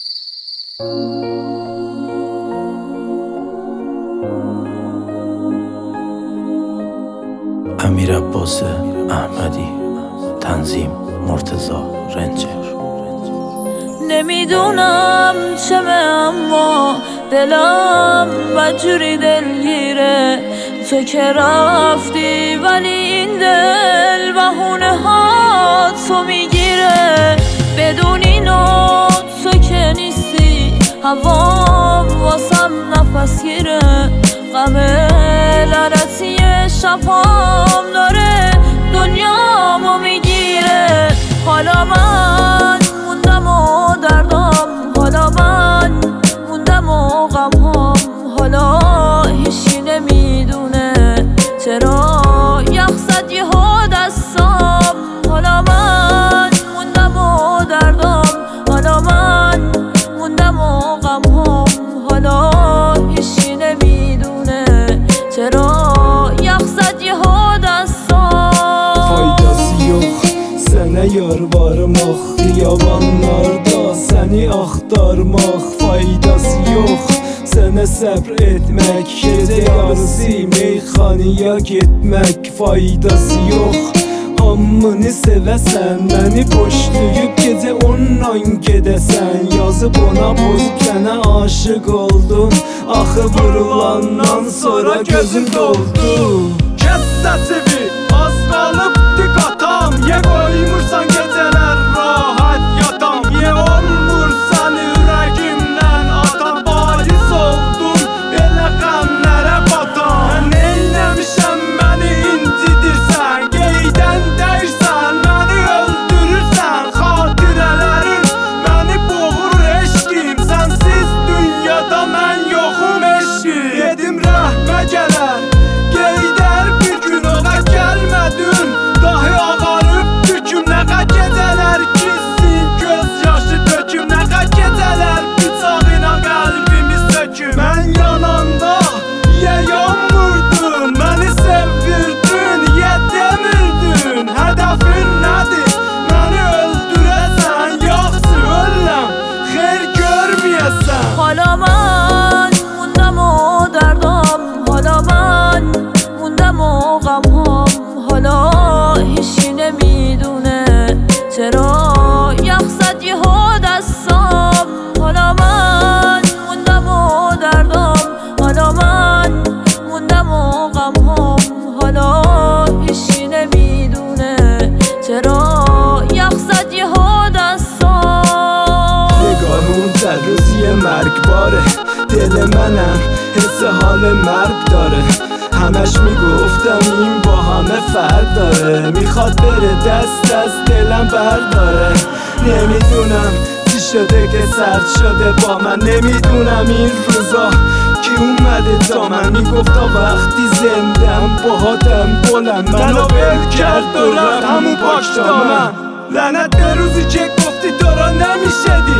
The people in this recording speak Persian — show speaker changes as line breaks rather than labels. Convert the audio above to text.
امیر عباس احمدی، تنظیم مرتضی رنجر.
نمیدونم چمه اما دلم بدجوری دلگیره. تو که رفتی ولی این دل بهونه ها تو میگیره. بدون اینو تو که نیستی هوام واسم نفس گیره. غم لعنتی شبام داره دنیامو میگیره. حالا من موندم و دردم، حالا من موندم و غمهام. حالا هیچی نمیدونه چرا یخ زد یهو دستام. حالا من موندم و دردم، حالا من موندم و غمهام. حالا هیچی نمیدونه چرا یخ زد یهو دستام.
Faydası yok sənə yar varmaq, xiyabanlarda səni axtarmaq. Faydası yox sənə səbr etmək, gecə yarısı meyxanaya getmək. Faydası yox hamını sevəsən, məni boşlayıb gecə ondan gedəsən. Yazıb ona bozub sənə aşık oldum, axı vurulandan sonra gözüm doldu. Kəs səsivi az qalıbdı qatam, ye qoymursan gecələr rahat yatam. Ye olmursan ürəgimdən atam, bariz oldun belə qəmlərə batam. Neyləmişəm məni incidirsən, qeydən dəyirsən, məni öldürürsən. Xatirələrin məni boğur eşqim, sənsiz dünyada mən yoxum eşqim. Dedim rəhmə gələr Geydər bir gün oğa gəlmədin, dahi ağarıb tüküm. Nəqə gecələr gizsin, göz yaşı töküm. Nəqə gecələr bıçağına qəlbimi söküm. Mən yananda ye yanmırdın, məni sevvirdin, ye demirdin. Hədəfin nədir? Məni öldürəsən, yaxşı öləm, xeyr görməyəsən.
حالا من موندم و دردم، حالا من موندم و غمهام. حالا هیچی نمیدونه چرا یخ زد یهو دستام. حالا من موندم و دردم، حالا من موندم و غمهام. حالا هیچی نمیدونه چرا یخ زد یهو دستام.
نگاهون در روزی مرگباره، دل منم حس حال مرگ داره. همش میگفتم این با همه فرق داره، میخواد بره دست از دلم برداره. نمیدونم چی شده که سرد شده با من، نمیدونم این روزا کی اومده تا من. میگفتا وقتی زندم باهاتم گلم، منو ول کرد و رفت همون پاک دامن. لعنت به روزی که گفتی تو را نمیشه دید،